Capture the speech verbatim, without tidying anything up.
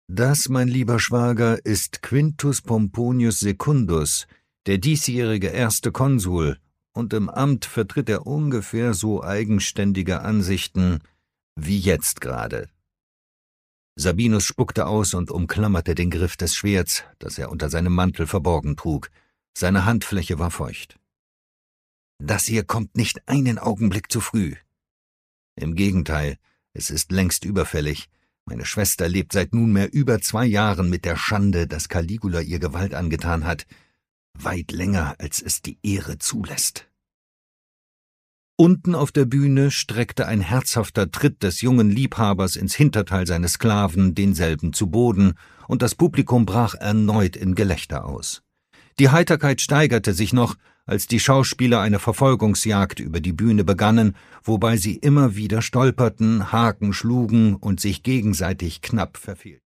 »Das, mein lieber Schwager, ist Quintus Pomponius Secundus, der diesjährige erste Konsul, und im Amt vertritt er ungefähr so eigenständige Ansichten wie jetzt gerade.« Sabinus spuckte aus und umklammerte den Griff des Schwerts, das er unter seinem Mantel verborgen trug. Seine Handfläche war feucht. »Das hier kommt nicht einen Augenblick zu früh. Im Gegenteil, es ist längst überfällig. Meine Schwester lebt seit nunmehr über zwei Jahren mit der Schande, dass Caligula ihr Gewalt angetan hat, weit länger, als es die Ehre zulässt.« Unten auf der Bühne streckte ein herzhafter Tritt des jungen Liebhabers ins Hinterteil seines Sklaven denselben zu Boden, und das Publikum brach erneut in Gelächter aus. Die Heiterkeit steigerte sich noch, als die Schauspieler eine Verfolgungsjagd über die Bühne begannen, wobei sie immer wieder stolperten, Haken schlugen und sich gegenseitig knapp verfehlten.